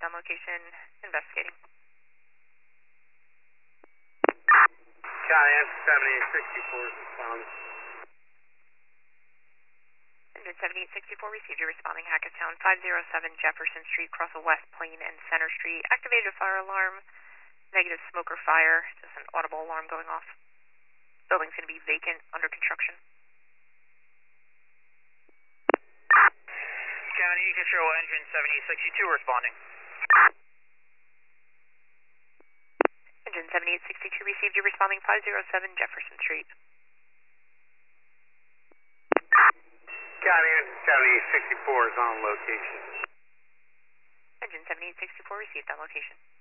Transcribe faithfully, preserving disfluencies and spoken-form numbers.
on location, investigating. Cheyenne seventy-eight sixty-four is responding. Engine seventy-eight sixty-four received. You're responding Hackettstown, five oh seven Jefferson Street, cross of West Plain and Center Street. Activated a fire alarm. Negative smoke or fire. Just an audible alarm going off. Building's going to be vacant, under construction. County Control, engine seventy-eight sixty-two responding. Engine seventy-eight sixty-two received. You're responding five oh seven Jefferson Street. County engine seventy-eight sixty-four is on location. Engine seventy-eight sixty-four received on location.